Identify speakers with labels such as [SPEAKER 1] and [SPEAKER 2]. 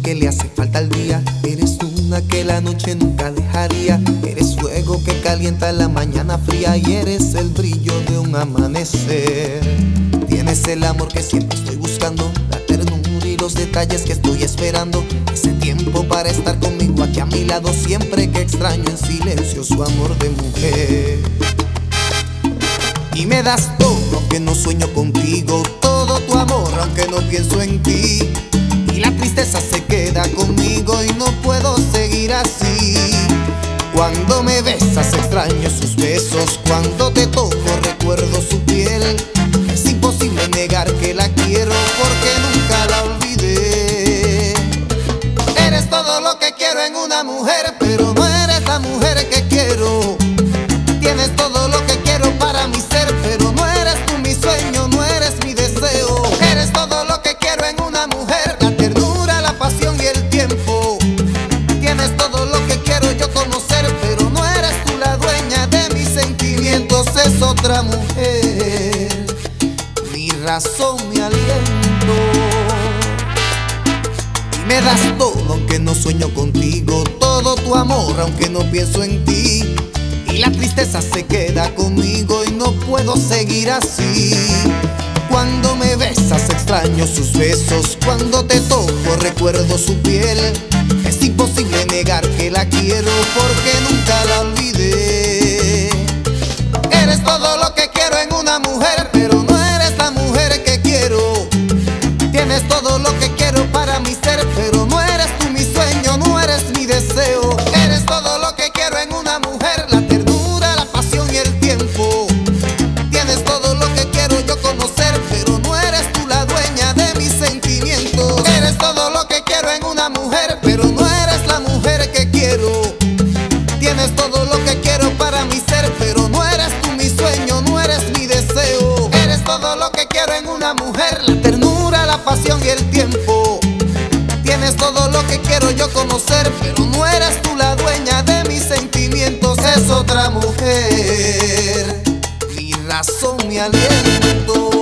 [SPEAKER 1] que le hace falta al día. Eres una que la noche nunca dejaría. Eres fuego que calienta la mañana fría. Y eres el brillo de un amanecer. Tienes el amor que siempre estoy buscando, la ternura y los detalles que estoy esperando. Ese tiempo para estar conmigo aquí a mi lado, siempre que extraño en silencio su amor de mujer. Y me das todo aunque no sueño contigo, todo tu amor aunque no pienso en ti. Y la tristeza se queda conmigo y no puedo seguir así. Cuando me besas extraño sus besos, cuando te toco recuerdo su piel. Es imposible negar que la quiero porque nunca la olvidé. Eres todo lo que quiero en una mujer, pero no eres la mujer que quiero. Tienes todo lo que quiero para mi ser, pero no eres tú mi sueño, no eres mi deseo. Eres todo lo que quiero en una mujer, la ternura, la pasión y el tiempo. Tienes todo lo que quiero yo conocer, pero no eres tú la dueña de mis sentimientos. Es otra mujer, mi razón, mi aliento. Y me das todo aunque no sueño contigo, todo tu amor aunque no pienso en ti. Y la tristeza se queda conmigo y no puedo seguir así. Cuando me besas extraño sus besos, cuando te toco recuerdo su piel. Es imposible negar que la quiero porque nunca la olvidé. Eres todo lo que quiero en una mujer, pero no eres la mujer que quiero. Tienes todo lo que quiero para mi ser, pero no eres tú mi sueño, no eres mi deseo. Eres todo lo que quiero en una mujer, la ternura, la pasión y el tiempo. Tienes todo lo que quiero yo conocer, pero no eres tú la dueña de mis sentimientos. Eres todo lo que quiero en una mujer, pero no eres la mujer que quiero. Tienes todo lo que quiero para mi ser, pero no eres tú mi sueño, no eres mi deseo. Eres todo lo que quiero en una mujer, la ternura, la pasión y el tiempo. Tienes todo lo que quiero yo conocer, pero no eres tú la dueña de mis sentimientos. Es otra mujer, mi razón, mi aliento.